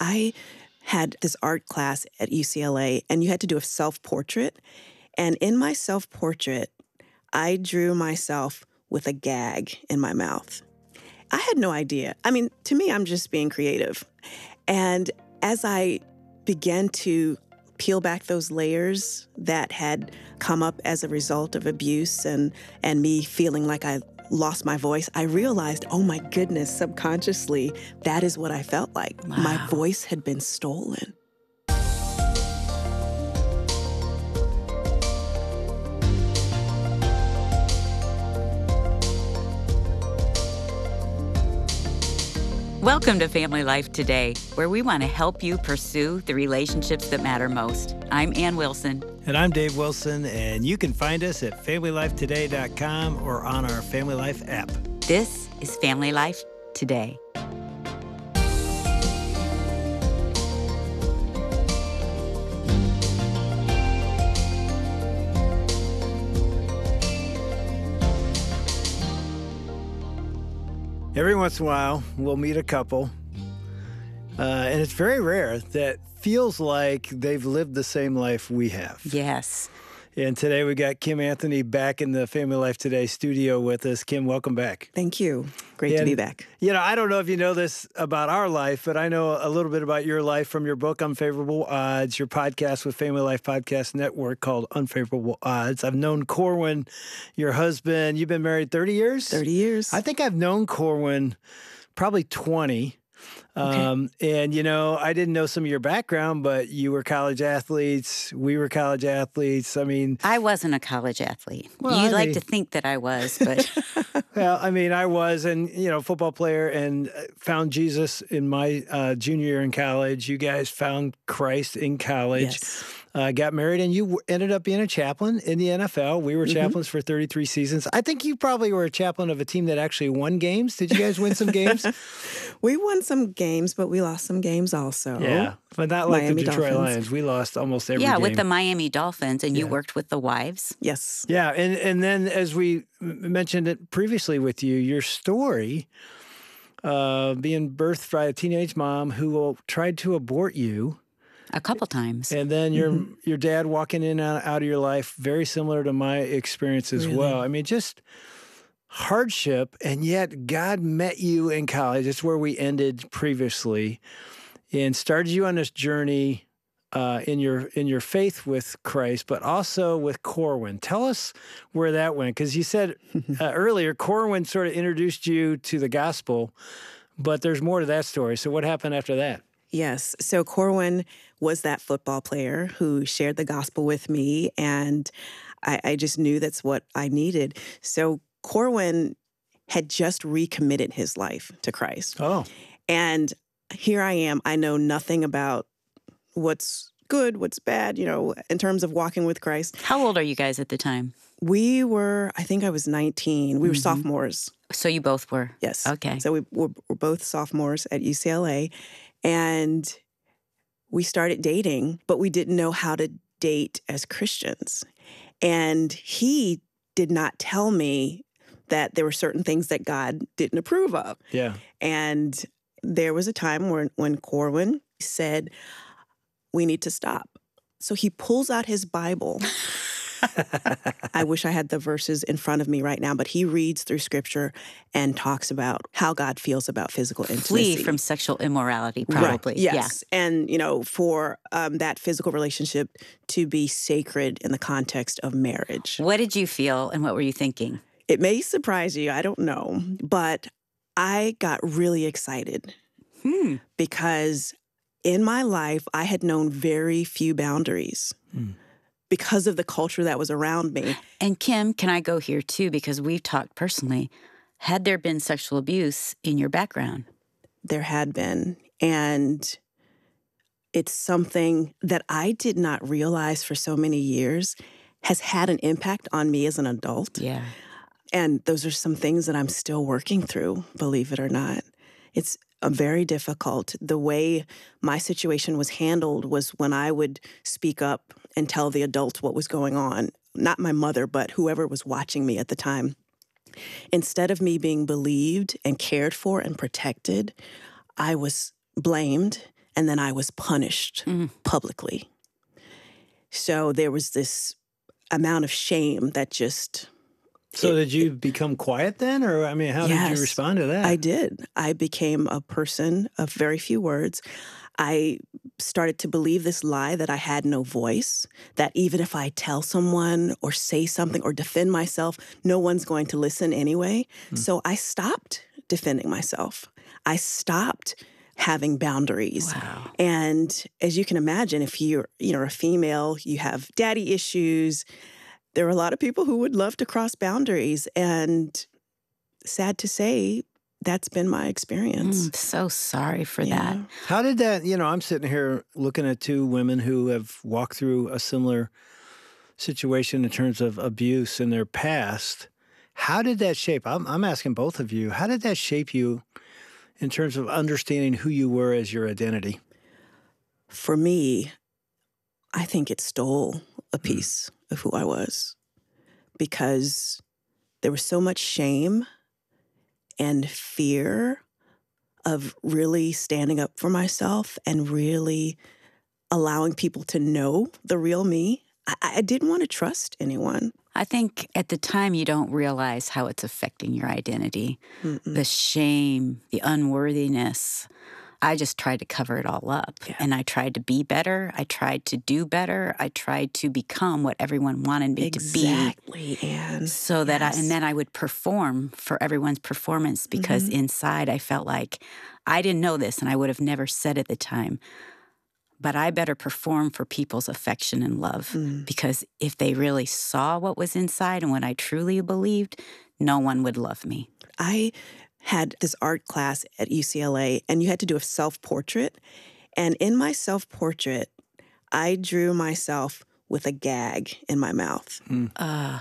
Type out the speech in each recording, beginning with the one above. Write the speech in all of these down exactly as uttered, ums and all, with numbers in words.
I had this art class at U C L A, and you had to do a self-portrait. And in my self-portrait, I drew myself with a gag in my mouth. I had no idea. I mean, to me, I'm just being creative. And as I began to peel back those layers that had come up as a result of abuse and, and me feeling like I lost my voice, I realized, oh my goodness, subconsciously, that is what I felt like. Wow. My voice had been stolen. Welcome to Family Life Today, where we want to help you pursue the relationships that matter most. I'm Ann Wilson. And I'm Dave Wilson, and you can find us at family life today dot com or on our Family Life app. This is Family Life Today. Every once in a while, we'll meet a couple, uh, and it's very rare that feels like they've lived the same life we have. Yes. And today we got Kim Anthony back in the Family Life Today studio with us. Kim, welcome back. Thank you. Great and, to be back. You know, I don't know if you know this about our life, but I know a little bit about your life from your book, Unfavorable Odds, your podcast with Family Life Podcast Network called Unfavorable Odds. I've known Corwin, your husband. You've been married thirty years? thirty years. I think I've known Corwin probably twenty. Okay. Um, and, you know, I didn't know some of your background, but you were college athletes. We were college athletes. I mean, I wasn't a college athlete. Well, You'd I like mean- to think that I was, but well, I mean, I was, and, you know, football player and found Jesus in my uh, junior year in college. You guys found Christ in college. Yes. Uh, got married, and you w- ended up being a chaplain in the N F L. We were Mhm. chaplains for thirty-three seasons. I think you probably were a chaplain of a team that actually won games. Did you guys win some games? We won some games, but we lost some games also. Yeah, but not like Miami the Detroit Dolphins. Lions. We lost almost every yeah, game. with the Miami Dolphins, and you Yeah. worked with the wives. Yes. Yeah, and, and then as we m- mentioned it previously with you, your story, uh, being birthed by a teenage mom who tried to abort you, A couple times. and then your Mm-hmm. your dad walking in and out of your life, very similar to my experience as Really? well. I mean, just hardship, and yet God met you in college. That's where we ended previously, and started you on this journey uh, in your in your faith with Christ, but also with Corwin. Tell us where that went, because you said uh, earlier Corwin sort of introduced you to the gospel, but there's more to that story. So what happened after that? Yes. So Corwin was that football player who shared the gospel with me, and I, I just knew that's what I needed. So Corwin had just recommitted his life to Christ. Oh, And here I am. I know nothing about what's good, what's bad, you know, in terms of walking with Christ. How old are you guys at the time? We were, I think I was nineteen. We were Mhm. sophomores. So you both were. Yes. Okay. So we were, were both sophomores at U C L A. And we started dating, but we didn't know how to date as Christians. And he did not tell me that there were certain things that God didn't approve of. yeah. And there was a time when, when Corwin said, we need to stop. So he pulls out his Bible. I wish I had the verses in front of me right now, but he reads through scripture and talks about how God feels about physical intimacy. Flee from sexual immorality, Right. probably. Yes. And, you know, for um, that physical relationship to be sacred in the context of marriage. Yeah. What did you feel and what were you thinking? It may surprise you, I don't know, but I got really excited Hmm. because in my life, I had known very few boundaries Hmm. because of the culture that was around me. And Kim, can I go here too? Because we've talked personally. Had there been sexual abuse in your background? There had been. And it's something that I did not realize for so many years has had an impact on me as an adult. Yeah. And those are some things that I'm still working through, believe it or not. It's uh, very difficult. The way my situation was handled was when I would speak up and tell the adults what was going on, not my mother, but whoever was watching me at the time. Instead of me being believed and cared for and protected, I was blamed and then I was punished Mm. publicly. So there was this amount of shame that just... So it- did you become quiet then? Or, I mean, how did you Yes, respond to that? I did. I became a person of very few words. I started to believe this lie that I had no voice, that even if I tell someone or say something or defend myself, no one's going to listen anyway. Hmm. So I stopped defending myself. I stopped having boundaries. Wow. And as you can imagine, if you're, you know, a female, you have daddy issues, there are a lot of people who would love to cross boundaries. And sad to say, that's been my experience. Mm, so sorry for Yeah. that. How did that, you know, I'm sitting here looking at two women who have walked through a similar situation in terms of abuse in their past. How did that shape? I'm, I'm asking both of you, how did that shape you in terms of understanding who you were as your identity? For me, I think it stole a piece mm. of who I was, because there was so much shame and fear of really standing up for myself and really allowing people to know the real me. I, I didn't want to trust anyone. I think at the time you don't realize how it's affecting your identity. Mm-mm. The shame, the unworthiness. I just tried to cover it all up. Yeah. And I tried to be better. I tried to do better. I tried to become what everyone wanted me exactly, to be. Anne. So that yes. I, and then I would perform for everyone's performance, because mm-hmm. inside I felt like I didn't know this and I would have never said at the time, but I better perform for people's affection and love. Mm. Because if they really saw what was inside and what I truly believed, no one would love me. I had this art class at U C L A, and you had to do a self-portrait. And in my self-portrait, I drew myself with a gag in my mouth. Mm. Uh.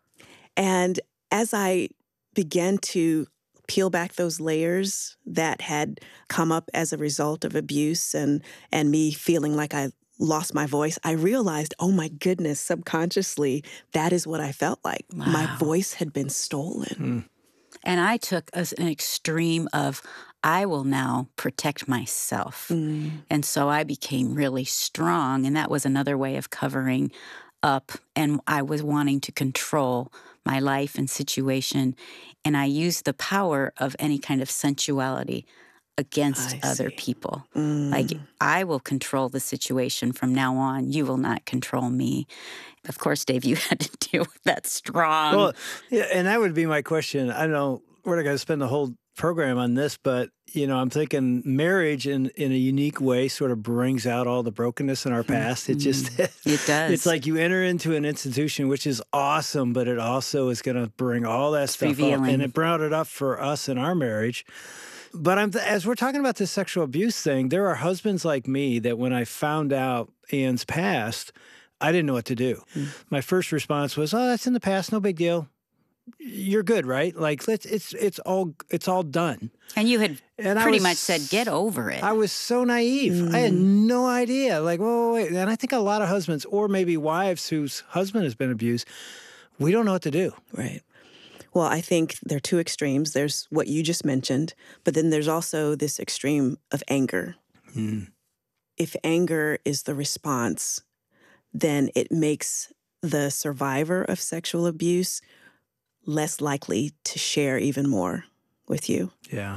And as I began to peel back those layers that had come up as a result of abuse and, and me feeling like I lost my voice, I realized, oh my goodness, subconsciously, that is what I felt like. Wow. My voice had been stolen. Mm. And I took a, an extreme of, I will now protect myself. Mm. And so I became really strong. And that was another way of covering up. And I was wanting to control my life and situation. And I used the power of any kind of sensuality against I other see. people. Mm. Like, I will control the situation from now on. You will not control me. Of course, Dave, you had to deal with that strong. Well, yeah, and that would be my question. I know we're not going to spend the whole program on this, but, you know, I'm thinking marriage in, in a unique way sort of brings out all the brokenness in our past. It just, it does. It's like you enter into an institution, which is awesome, but it also is going to bring all that it's stuff revealing. up. And it brought it up for us in our marriage. But I'm th- as we're talking about this sexual abuse thing, there are husbands like me that when I found out Anne's past, I didn't know what to do. Mm. My first response was, "Oh, that's in the past, no big deal. You're good, right? Like, let's it's it's all it's all done." And you had and pretty was, much said, "Get over it." I was so naive. Mm. I had no idea. Like, whoa, wait, and I think a lot of husbands, or maybe wives whose husband has been abused, we don't know what to do. Right. Well, I think there are two extremes. There's what you just mentioned, but then there's also this extreme of anger. Mm. If anger is the response, then it makes the survivor of sexual abuse less likely to share even more with you. Yeah.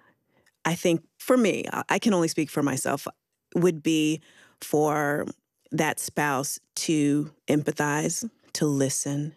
I think for me, I can only speak for myself, would be for that spouse to empathize, to listen,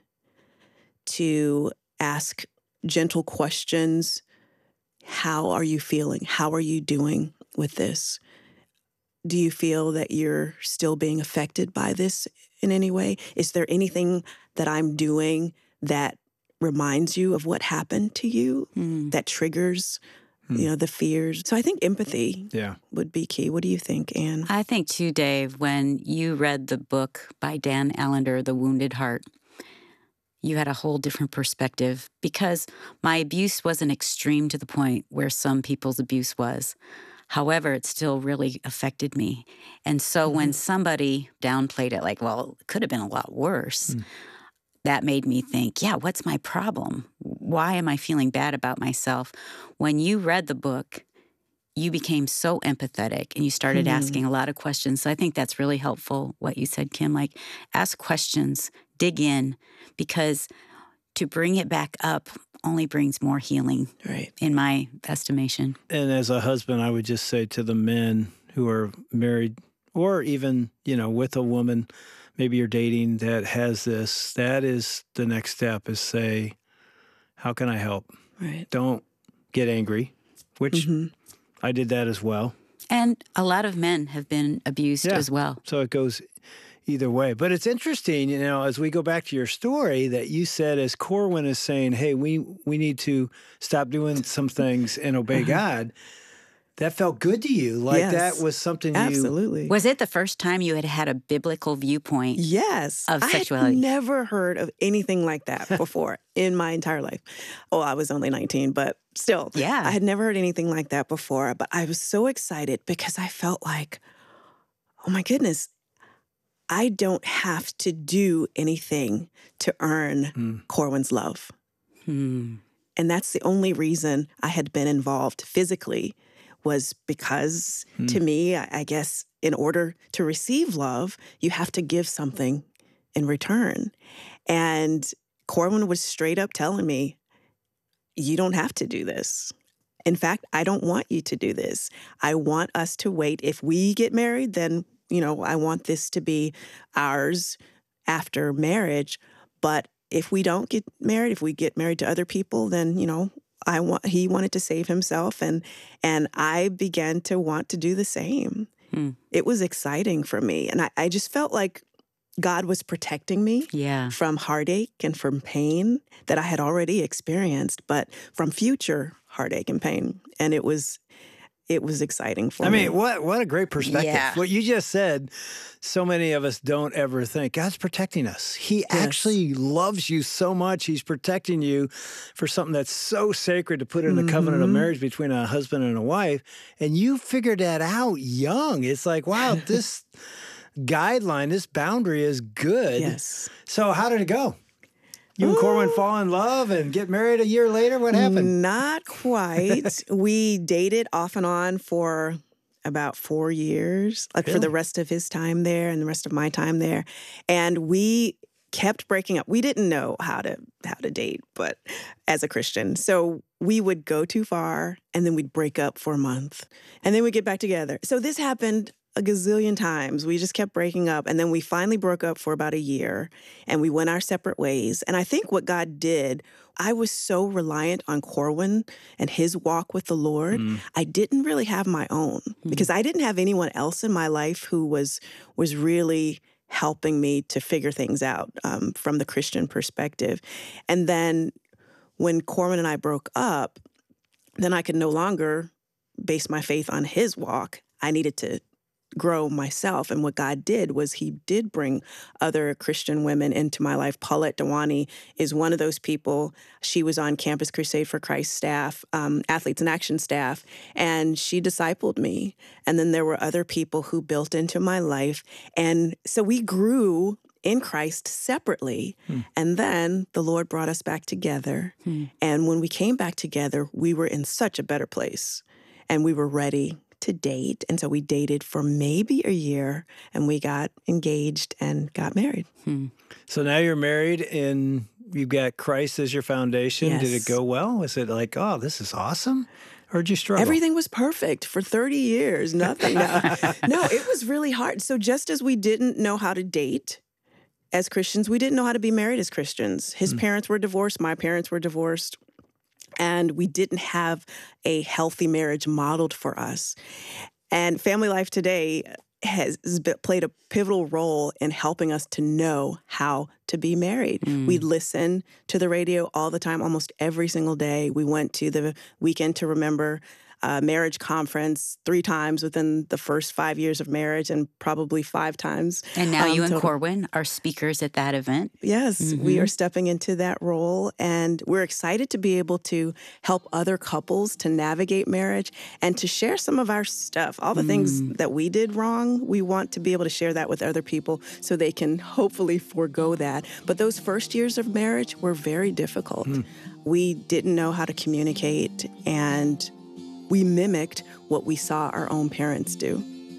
to ask gentle questions. How are you feeling? How are you doing with this? Do you feel that you're still being affected by this in any way? Is there anything that I'm doing that reminds you of what happened to you, mm. that triggers, mm. you know, the fears? So I think empathy yeah. would be key. What do you think, Anne? I think too, Dave, when you read the book by Dan Allender, The Wounded Heart, you had a whole different perspective, because my abuse wasn't extreme to the point where some people's abuse was. However, it still really affected me. And so mm-hmm. when somebody downplayed it, like, well, it could have been a lot worse, mm. that made me think, yeah, what's my problem? Why am I feeling bad about myself? When you read the book, you became so empathetic and you started Mm-hmm. asking a lot of questions. So I think that's really helpful, what you said, Kim. Like, ask questions, dig in, because to bring it back up only brings more healing, Right. in my estimation. And as a husband, I would just say to the men who are married or even, you know, with a woman, maybe you're dating that has this, that is the next step is say, how can I help? Right. Don't get angry, which Mm-hmm. I did that as well. And a lot of men have been abused Yeah. as well. So it goes either way. But it's interesting, you know, as we go back to your story that you said as Corwin is saying, hey, we we need to stop doing some things and obey God. That felt good to you. Like Yes. that was something you... Absolutely. Was it the first time you had had a biblical viewpoint? Yes. Of I sexuality? had never heard of anything like that before in my entire life. Oh, I was only nineteen, but still. Yeah. I had never heard anything like that before, but I was so excited because I felt like, oh my goodness, I don't have to do anything to earn Mm. Corwin's love. Hmm. And that's the only reason I had been involved physically, was because Hmm. to me, I I guess in order to receive love, you have to give something in return. And Corwin was straight up telling me, you don't have to do this. In fact, I don't want you to do this. I want us to wait. If we get married, then, you know, I want this to be ours after marriage. But if we don't get married, if we get married to other people, then, you know, I want, he wanted to save himself. And, and I began to want to do the same. Hmm. It was exciting for me. And I, I just felt like God was protecting me Yeah. from heartache and from pain that I had already experienced, but from future heartache and pain. And it was it was exciting for I me. mean, what what a great perspective. Yeah. What you just said, so many of us don't ever think God's protecting us. He actually loves you so much. He's protecting you for something that's so sacred to put in the covenant of Mhm. marriage between a husband and a wife. And you figured that out young. It's like, wow, this guideline, this boundary is good. Yes. So how did it go? You and Corwin fall in love and get married a year later? What happened? Not quite. We dated off and on for about four years, like for the Really? rest of his time there and the rest of my time there. And we kept breaking up. We didn't know how to how to date, but as a Christian. So we would go too far and then we'd break up for a month. And then we'd get back together. So this happened a gazillion times. We just kept breaking up. And then we finally broke up for about a year and we went our separate ways. And I think what God did, I was so reliant on Corwin and his walk with the Lord. Mm. I didn't really have my own because I didn't have anyone else in my life who was was really helping me to figure things out um, from the Christian perspective. And then when Corwin and I broke up, then I could no longer base my faith on his walk. I needed to grow myself. And what God did was he did bring other Christian women into my life. Paulette Dewani is one of those people. She was on Campus Crusade for Christ staff, um, Athletes in Action staff, and she discipled me. And then there were other people who built into my life. And so we grew in Christ separately. Hmm. And then the Lord brought us back together. Hmm. And when we came back together, we were in such a better place and we were ready to date. And so we dated for maybe a year and we got engaged and got married. Hmm. So now you're married and you've got Christ as your foundation. Did Yes. it go well? Was it like, oh, this is awesome? Or did you struggle? Everything was perfect for thirty years, nothing. No. No, it was really hard. So just as we didn't know how to date as Christians, we didn't know how to be married as Christians. His Hmm. parents were divorced, my parents were divorced. And we didn't have a healthy marriage modeled for us. And Family Life Today has, has been- played a pivotal role in helping us to know how to be married. Mm. We listen to the radio all the time, almost every single day. We went to the Weekend to Remember uh, marriage conference three times within the first five years of marriage and probably five times. And now um, you and total. Corwin are speakers at that event. Yes, we Mhm. are stepping into that role, and we're excited to be able to help other couples to navigate marriage and to share some of our stuff. All the things that we did wrong, we want to be able to share that with other people so they can hopefully forego that. But those first years of marriage were very difficult. We didn't know how to communicate, and we mimicked what we saw our own parents do.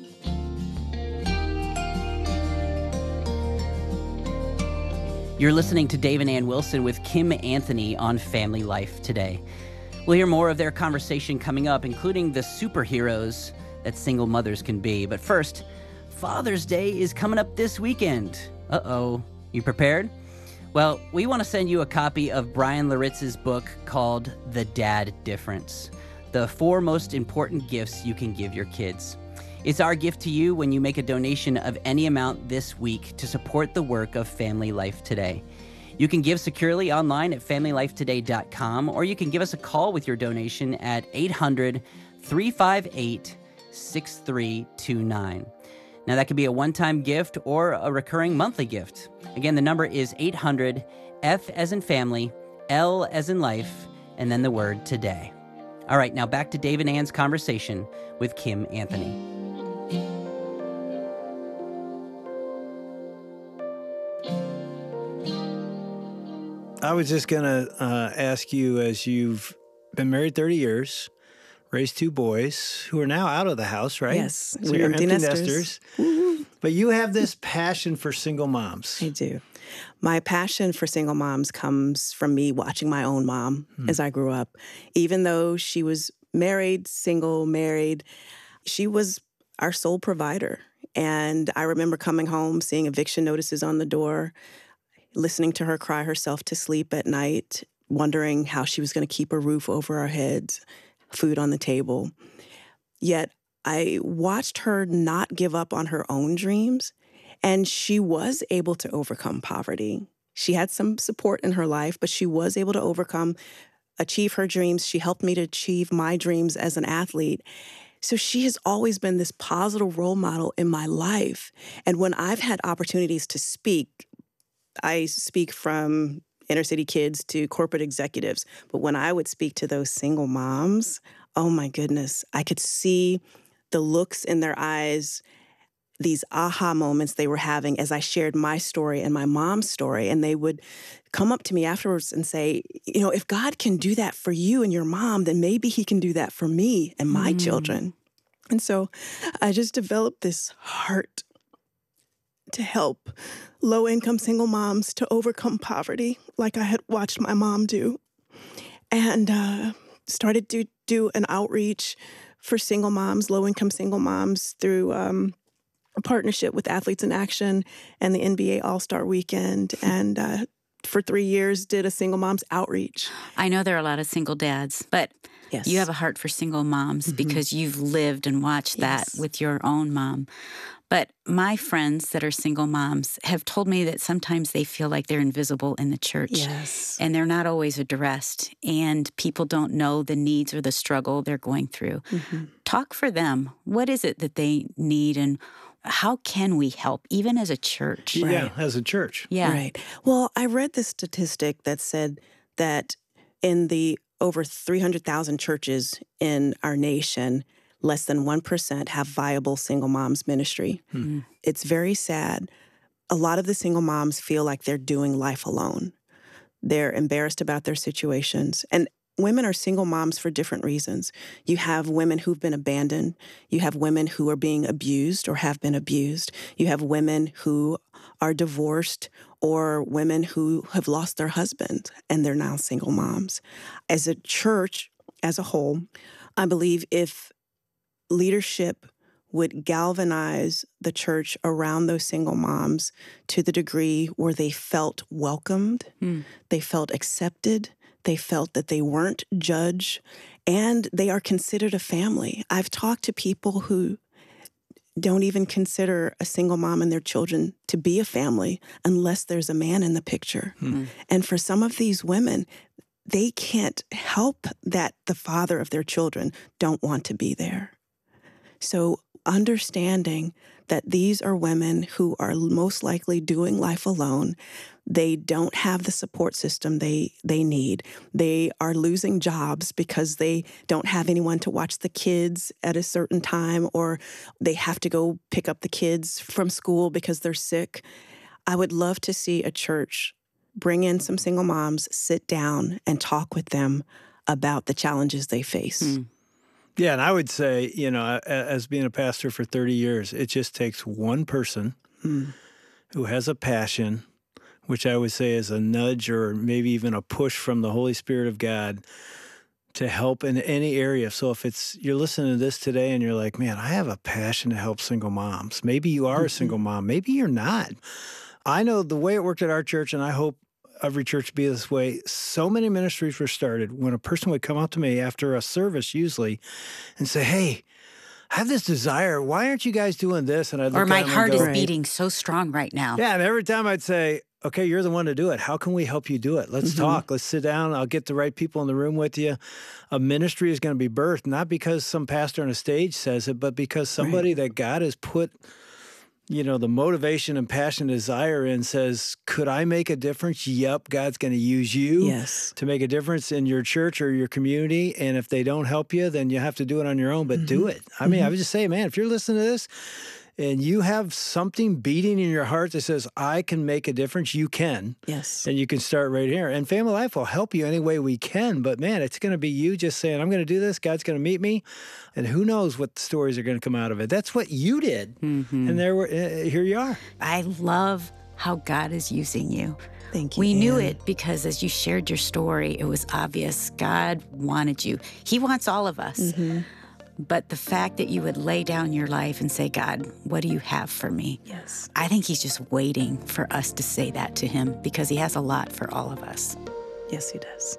You're listening to Dave and Ann Wilson with Kim Anthony on Family Life Today. We'll hear more of their conversation coming up, including the superheroes that single mothers can be. But first, Father's Day is coming up this weekend. Uh-oh. You prepared? Well, we want to send you a copy of Brian Laritz's book called The Dad Difference: The Four Most Important Gifts You Can Give Your Kids. It's our gift to you when you make a donation of any amount this week to support the work of Family Life Today. You can give securely online at family life today dot com, or you can give us a call with your donation at eight hundred, three five eight, six three two nine. Now, that could be a one-time gift or a recurring monthly gift. Again, the number is eight hundred, F as in family, L as in life, and then the word today. All right, now back to Dave and Ann's conversation with Kim Anthony. I was just going to uh, ask you, as you've been married thirty years, raised two boys who are now out of the house, right? Yes, so we're you're empty empty nesters. nesters. But you have this passion for single moms. I do. My passion for single moms comes from me watching my own mom hmm. as I grew up. Even though she was married, single, married, she was our sole provider. And I remember coming home, seeing eviction notices on the door, listening to her cry herself to sleep at night, wondering how she was going to keep a roof over our heads, food on the table. Yet I watched her not give up on her own dreams, and she was able to overcome poverty. She had some support in her life, but she was able to overcome, achieve her dreams. She helped me to achieve my dreams as an athlete. So she has always been this positive role model in my life. And when I've had opportunities to speak, I speak from inner city kids to corporate executives. But when I would speak to those single moms, oh my goodness, I could see the looks in their eyes, these aha moments they were having as I shared my story and my mom's story. And they would come up to me afterwards and say, you know, if God can do that for you and your mom, then maybe he can do that for me and my mm. children. And so I just developed this heart to help low-income single moms to overcome poverty like I had watched my mom do. And uh, started to do an outreach for single moms, low-income single moms through um, a partnership with Athletes in Action and the N B A All-Star Weekend. And uh, for three years did a single moms outreach. I know there are a lot of single dads, but yes. you have a heart for single moms mm-hmm. because you've lived and watched yes. that with your own mom. But my friends that are single moms have told me that sometimes they feel like they're invisible in the church. Yes. And they're not always addressed. And people don't know the needs or the struggle they're going through. Mm-hmm. Talk for them. What is it that they need, and how can we help, even as a church? Yeah, right. as a church. Yeah. Right. Well, I read this statistic that said that in the over three hundred thousand churches in our nation, less than one percent have viable single moms ministry. Hmm. It's very sad. A lot of the single moms feel like they're doing life alone. They're embarrassed about their situations. And women are single moms for different reasons. You have women who've been abandoned. You have women who are being abused or have been abused. You have women who are divorced, or women who have lost their husband and they're now single moms. As a church, as a whole, I believe if leadership would galvanize the church around those single moms to the degree where they felt welcomed, mm. they felt accepted, they felt that they weren't judged, and they are considered a family. I've talked to people who don't even consider a single mom and their children to be a family unless there's a man in the picture. Mm. And for some of these women, they can't help that the father of their children don't want to be there. So understanding that these are women who are most likely doing life alone, they don't have the support system they, they need. They are losing jobs because they don't have anyone to watch the kids at a certain time, or they have to go pick up the kids from school because they're sick. I would love to see a church bring in some single moms, sit down and talk with them about the challenges they face. Hmm. Yeah, and I would say, you know, a- as being a pastor for thirty years, it just takes one person Mm. who has a passion, which I would say is a nudge or maybe even a push from the Holy Spirit of God to help in any area. So if it's you're listening to this today and you're like, man, I have a passion to help single moms. Maybe you are a single mom. Maybe you're not. I know the way it worked at our church, and I hope every church be this way. So many ministries were started when a person would come up to me after a service usually and say, hey, I have this desire. Why aren't you guys doing this? And I'd look Or my at them heart and go, is beating so strong right now. yeah, and every time I'd say, okay, you're the one to do it. How can we help you do it? Let's Mm-hmm. talk. Let's sit down. I'll get the right people in the room with you. A ministry is going to be birthed, not because some pastor on a stage says it, but because somebody that God has put, you know, the motivation and passion and desire in says, could I make a difference? Yep, God's going to use you Yes. to make a difference in your church or your community. And if they don't help you, then you have to do it on your own, but do it. I mean, I would just say, man, if you're listening to this, and you have something beating in your heart that says, I can make a difference, you can. Yes. And you can start right here. And Family Life will help you any way we can. But man, it's going to be you just saying, I'm going to do this. God's going to meet me. And who knows what stories are going to come out of it. That's what you did. Mm-hmm. And there, were, uh, here you are. I love how God is using you. Thank you. We knew Ann. it because as you shared your story, it was obvious God wanted you. He wants all of us. Mm-hmm. But the fact that you would lay down your life and say, God, what do you have for me? Yes. I think he's just waiting for us to say that to him because he has a lot for all of us. Yes, he does.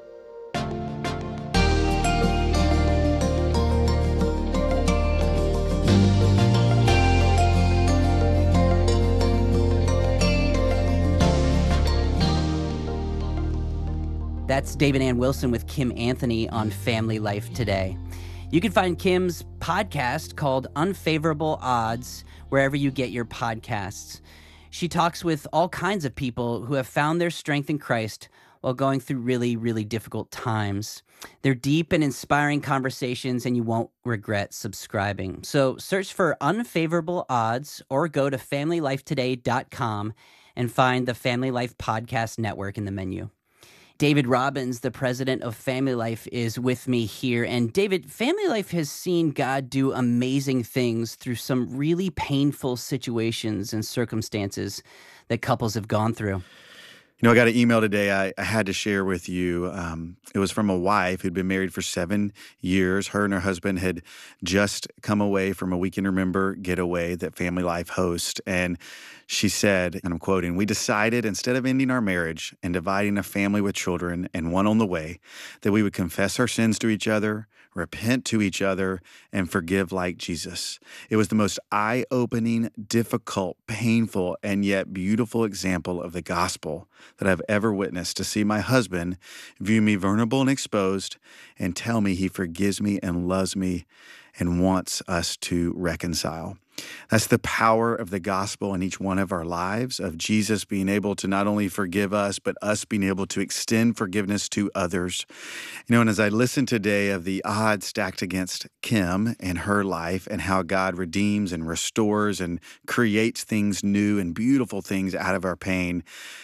That's David Ann Wilson with Kim Anthony on Family Life Today. You can find Kim's podcast called Unfavorable Odds wherever you get your podcasts. She talks with all kinds of people who have found their strength in Christ while going through really, really difficult times. They're deep and inspiring conversations, and you won't regret subscribing. So search for Unfavorable Odds or go to family life today dot com and find the Family Life Podcast Network in the menu. David Robbins, the president of Family Life, is with me here. And David, Family Life has seen God do amazing things through some really painful situations and circumstances that couples have gone through. You know, I got an email today I, I had to share with you. Um, it was from a wife who'd been married for seven years. Her and her husband had just come away from a Weekend Remember getaway that Family Life hosts. And she said, and I'm quoting, "We decided instead of ending our marriage and dividing a family with children and one on the way, that we would confess our sins to each other, repent to each other, and forgive like Jesus. It was the most eye-opening, difficult, painful, and yet beautiful example of the gospel that I've ever witnessed, to see my husband view me vulnerable and exposed and tell me he forgives me and loves me and wants us to reconcile." That's the power of the gospel in each one of our lives, of Jesus being able to not only forgive us, but us being able to extend forgiveness to others. You know, and as I listened today of the odds stacked against Kim and her life and how God redeems and restores and creates things new and beautiful things out of our pain,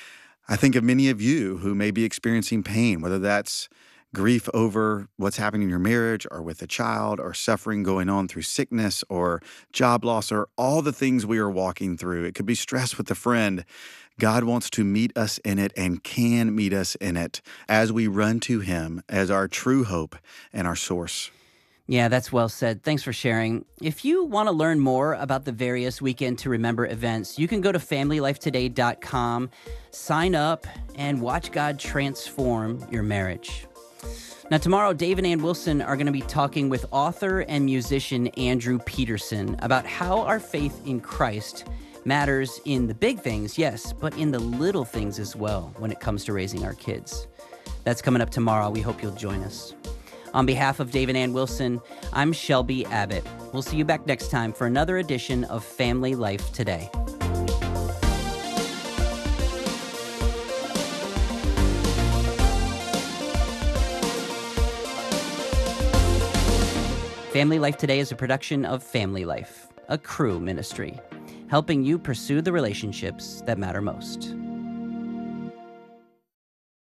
I think of many of you who may be experiencing pain, whether that's grief over what's happening in your marriage or with a child, or suffering going on through sickness or job loss, or all the things we are walking through. It could be stress with a friend. God wants to meet us in it and can meet us in it as we run to him as our true hope and our source. Yeah, that's well said. Thanks for sharing. If you want to learn more about the various Weekend to Remember events, you can go to family life today dot com, sign up, and watch God transform your marriage. Now, tomorrow, Dave and Ann Wilson are going to be talking with author and musician Andrew Peterson about how our faith in Christ matters in the big things, yes, but in the little things as well when it comes to raising our kids. That's coming up tomorrow. We hope you'll join us. On behalf of Dave and Ann Wilson, I'm Shelby Abbott. We'll see you back next time for another edition of Family Life Today. Family Life Today is a production of Family Life, a Cru ministry, helping you pursue the relationships that matter most.